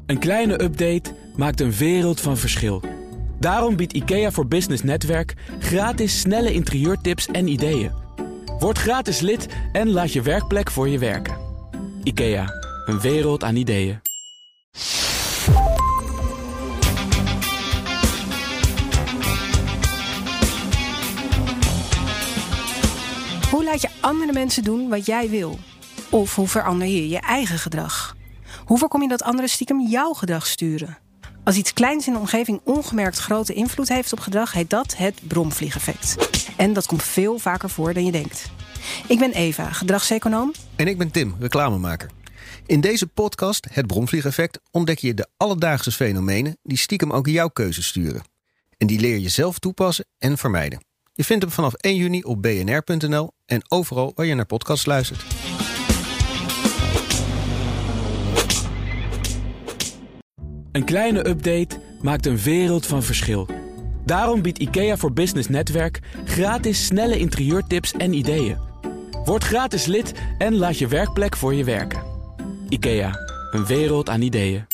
Een kleine update maakt een wereld van verschil. Daarom biedt IKEA voor Business Netwerk gratis snelle interieurtips en ideeën. Word gratis lid en laat je werkplek voor je werken. IKEA, een wereld aan ideeën. Hoe laat je andere mensen doen wat jij wil? Of hoe verander je je eigen gedrag? Hoe voorkom je dat anderen stiekem jouw gedrag sturen? Als iets kleins in de omgeving ongemerkt grote invloed heeft op gedrag, heet dat het bromvliegeffect. En dat komt veel vaker voor dan je denkt. Ik ben Eva, gedragseconoom. En ik ben Tim, reclamemaker. In deze podcast, Het Bromvliegeffect, ontdek je de alledaagse fenomenen die stiekem ook jouw keuzes sturen. En die leer je zelf toepassen en vermijden. Je vindt hem vanaf 1 juni op bnr.nl en overal waar je naar podcasts luistert. Een kleine update maakt een wereld van verschil. Daarom biedt IKEA voor Business Netwerk gratis snelle interieurtips en ideeën. Word gratis lid en laat je werkplek voor je werken. IKEA, een wereld aan ideeën.